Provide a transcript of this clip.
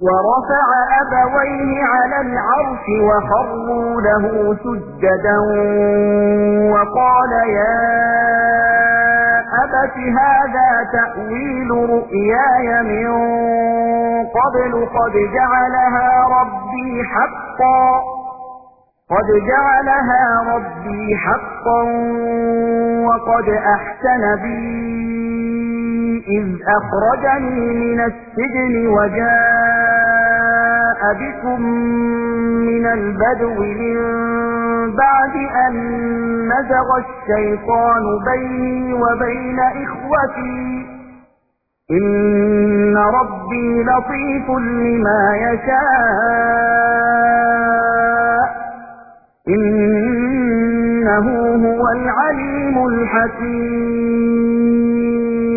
ورفع أبويه على العرش وخروا له سجدا وقال يا أبت هذا تأويل رؤياي من قبل قد جعلها ربي حقا وقد أحسن بي إذ أخرجني من السجن وجاء بكم من البدو من بعد أن نزغ الشيطان بيني وبين إخوتي إن ربي لطيف لما يشاء إنه هو العليم الحكيم